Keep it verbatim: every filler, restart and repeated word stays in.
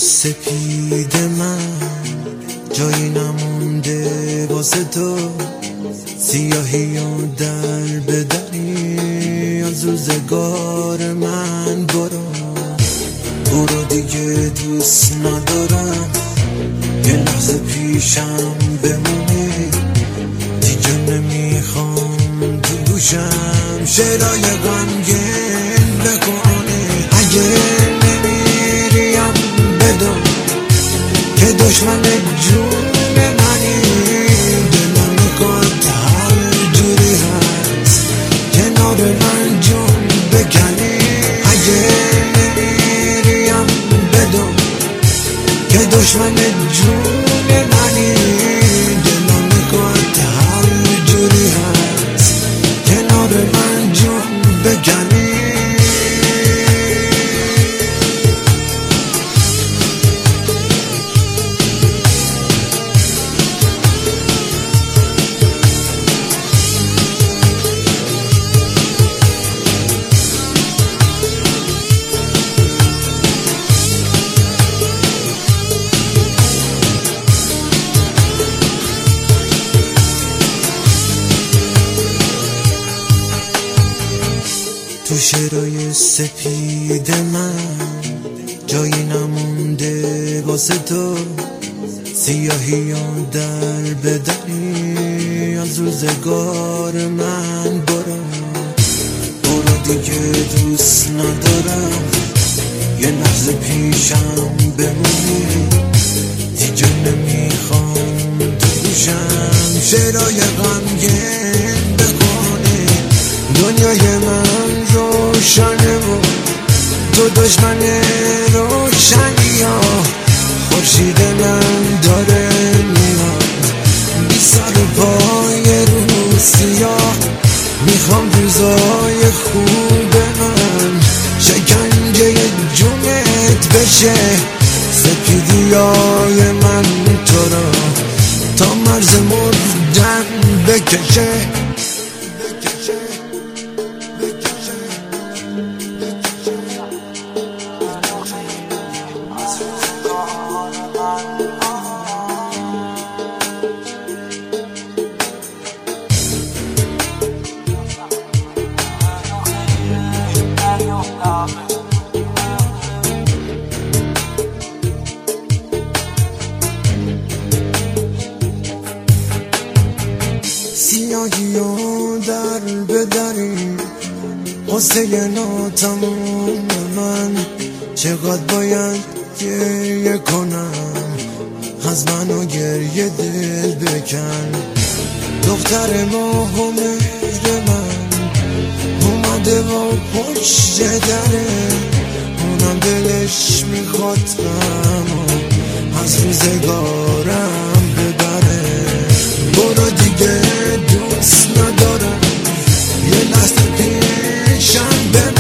سپید من جایی نمونده واسه تو، سیاهی و در بدری از روزگار من. برو برو دیگه دوست ندارم یه لحظه پیشم بمونی، دیگه نمیخوام تو گوشم شعرهای غمگین بکنی. اگه نمیریم بدون که دشمن جون منی، دلم میخواد هر جوری هست کنار من جون بکنی. اگه نمیریم بدون که دشمن جون منی، دلم میخواد هر جوری هست کنار من جون بکنی. تو شعرهای سپید من جایی نمونده واسه تو، سیاهی و در بدری از روزگار من. برو برو دیگه دوست ندارم یه لحظه پیشم بمونی، دیگه نمیخوام تو گوشم شعرهای غمگین بکنی. دنیای من روشنه و تو دشمن روشنی ها، خورشید من داره میاد بی سر و پای رو سیاه. میخوام روزای خوب من شکنجه جونت بشه، سپیدی های من تو را تا مرز مردن بکشه. سیاهی و در بدری قصه ناتمام من، چقدر باید گریه کنم از منو گریه دل بکن. دختر ماه و مهر من اومده و پشت دره، اونم دلش میخواد غمو از روزگارم ببره. برو دیگه دوست ندارم یه لحظه پیشم بمونی،